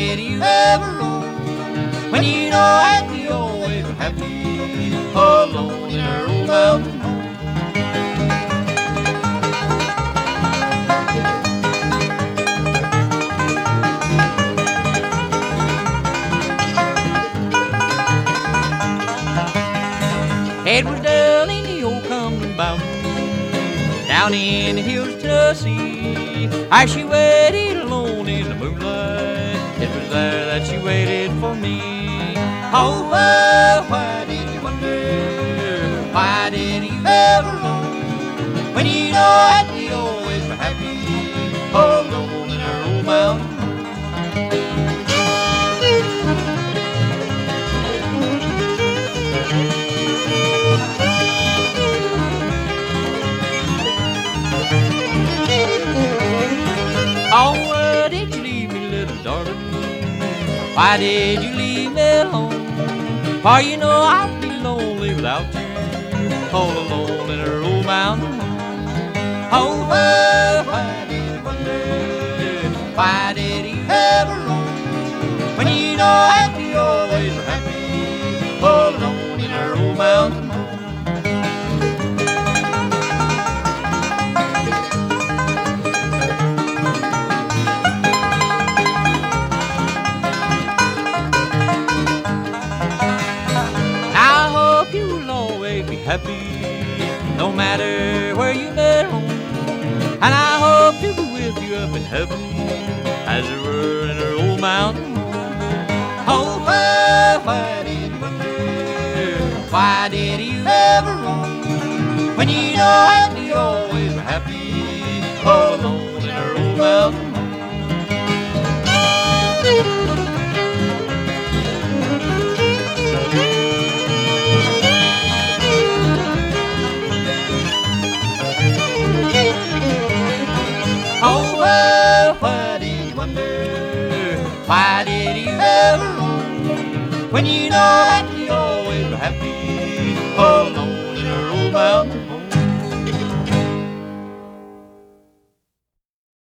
did you ever roam when you know that you always were happy alone in her old mountain home? It was down in the old Cumberland Mountains, down in the hills of Tennessee. As she waited alone in the moonlight, it was there that she waited for me. Oh, why did you wonder? Why did you ever roam when you know that you always were happy alone in her old mountain home? Oh, why did you leave me, little darling? Why did you leave me alone? For you know I'd be lonely without you, all alone in her old mountain home. Oh, why did you wonder? Why did you ever roam when you know that you always were happy all alone in her old mountain home? Happy no matter where you may roam, and I hope to be with you up in heaven as you were in her old mountain home. Oh, why did you wonder? Why did you ever roam when you know that you always were happy all alone in her old mountain home? Oh, why did you wonder? Why did you ever roam when you know that you always were happy all alone in her old mountain?